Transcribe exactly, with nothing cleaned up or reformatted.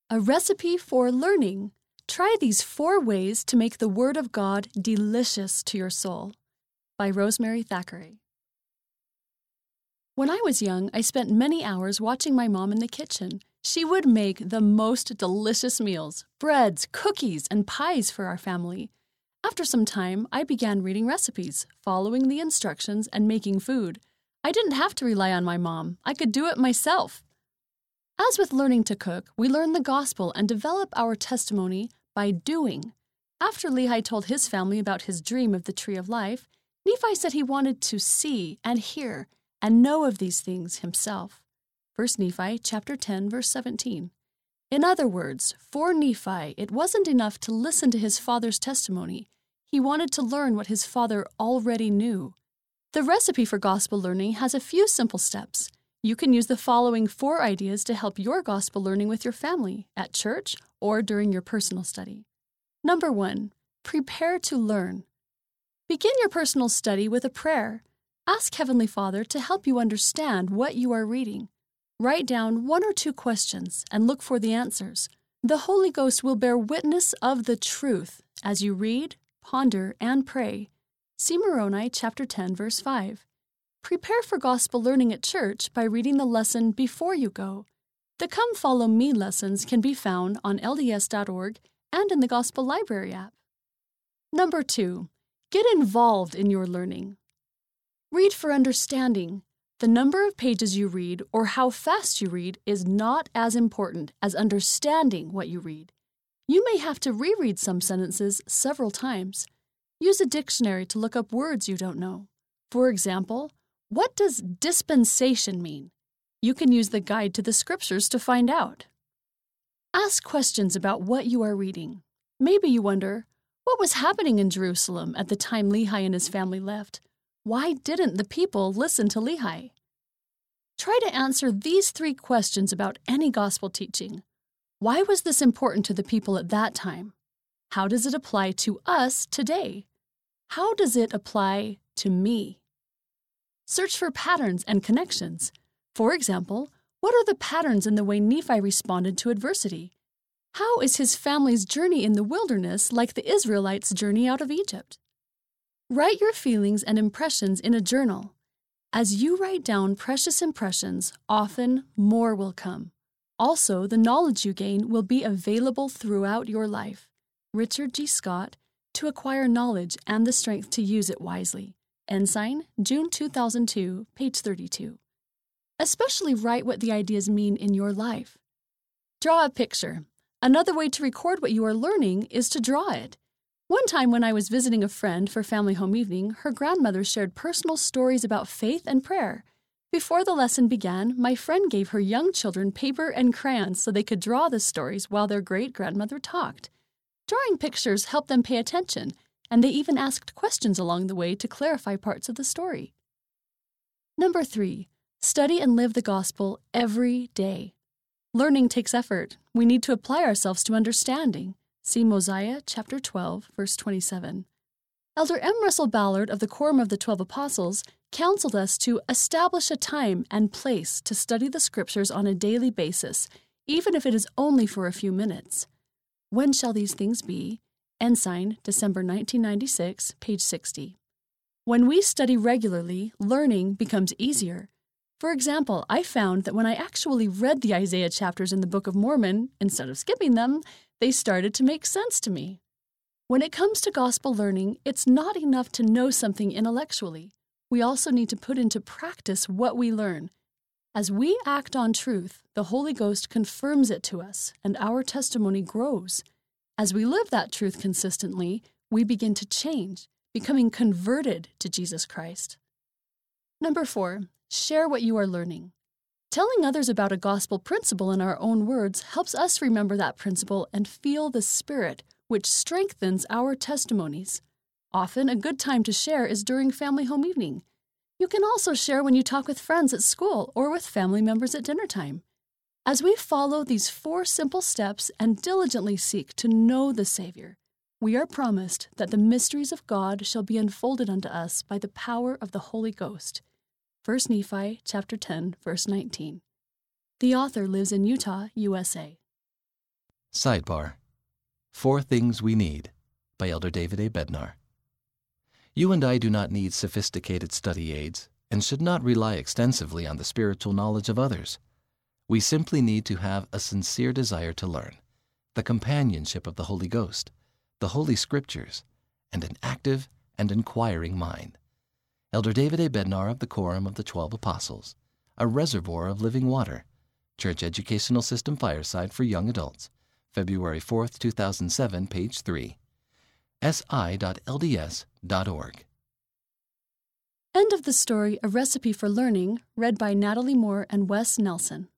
A recipe for learning. Try these four ways to make the Word of God delicious to your soul. By Rosemary Thackeray. When I was young, I spent many hours watching my mom in the kitchen. She would make the most delicious meals, breads, cookies, and pies for our family. After some time, I began reading recipes, following the instructions, and making food. I didn't have to rely on my mom. I could do it myself. As with learning to cook, we learn the gospel and develop our testimony by doing. After Lehi told his family about his dream of the tree of life, Nephi said he wanted to see and hear and know of these things himself. First Nephi chapter ten, verse seventeen. In other words, for Nephi, it wasn't enough to listen to his father's testimony. He wanted to learn what his father already knew. The recipe for gospel learning has a few simple steps. You can use the following four ideas to help your gospel learning with your family, at church, or during your personal study. Number one, prepare to learn. Begin your personal study with a prayer. Ask Heavenly Father to help you understand what you are reading. Write down one or two questions and look for the answers. The Holy Ghost will bear witness of the truth as you read, ponder, and pray. See Moroni chapter ten, verse five. Prepare for gospel learning at church by reading the lesson before you go. The Come Follow Me lessons can be found on L D S dot org and in the Gospel Library app. Number two, get involved in your learning. Read for understanding. The number of pages you read or how fast you read is not as important as understanding what you read. You may have to reread some sentences several times. Use a dictionary to look up words you don't know. For example, what does dispensation mean? You can use the guide to the scriptures to find out. Ask questions about what you are reading. Maybe you wonder, what was happening in Jerusalem at the time Lehi and his family left? Why didn't the people listen to Lehi? Try to answer these three questions about any gospel teaching. Why was this important to the people at that time? How does it apply to us today? How does it apply to me? Search for patterns and connections. For example, what are the patterns in the way Nephi responded to adversity? How is his family's journey in the wilderness like the Israelites' journey out of Egypt? Write your feelings and impressions in a journal. As you write down precious impressions, often more will come. Also, the knowledge you gain will be available throughout your life. Richard G. Scott, To Acquire Knowledge and the Strength to Use It Wisely. Ensign, June two thousand two, page thirty-two. Especially write what the ideas mean in your life. Draw a picture. Another way to record what you are learning is to draw it. One time when I was visiting a friend for family home evening, her grandmother shared personal stories about faith and prayer. Before the lesson began, my friend gave her young children paper and crayons so they could draw the stories while their great-grandmother talked. Drawing pictures helped them pay attention, and they even asked questions along the way to clarify parts of the story. Number three, study and live the gospel every day. Learning takes effort. We need to apply ourselves to understanding. See Mosiah chapter twelve, verse twenty-seven. Elder M. Russell Ballard of the Quorum of the Twelve Apostles counseled us to establish a time and place to study the Scriptures on a daily basis, even if it is only for a few minutes. When shall these things be? Ensign, December nineteen ninety-six, page sixty. When we study regularly, learning becomes easier. For example, I found that when I actually read the Isaiah chapters in the Book of Mormon, instead of skipping them, they started to make sense to me. When it comes to gospel learning, it's not enough to know something intellectually. We also need to put into practice what we learn. As we act on truth, the Holy Ghost confirms it to us, and our testimony grows. As we live that truth consistently, we begin to change, becoming converted to Jesus Christ. Number four, share what you are learning. Telling others about a gospel principle in our own words helps us remember that principle and feel the Spirit, which strengthens our testimonies. Often, a good time to share is during family home evening. You can also share when you talk with friends at school or with family members at dinner time. As we follow these four simple steps and diligently seek to know the Savior, we are promised that the mysteries of God shall be unfolded unto us by the power of the Holy Ghost. First Nephi chapter ten, verse nineteen. The author lives in Utah, U S A. Sidebar: Four Things We Need by Elder David A. Bednar. You and I do not need sophisticated study aids and should not rely extensively on the spiritual knowledge of others. We simply need to have a sincere desire to learn, the companionship of the Holy Ghost, the Holy Scriptures, and an active and inquiring mind. Elder David A. Bednar of the Quorum of the Twelve Apostles, A Reservoir of Living Water, Church Educational System Fireside for Young Adults, February fourth, two thousand seven, page three, s i dot l d s dot org. End of the story, A Recipe for Learning, read by Natalie Moore and Wes Nelson.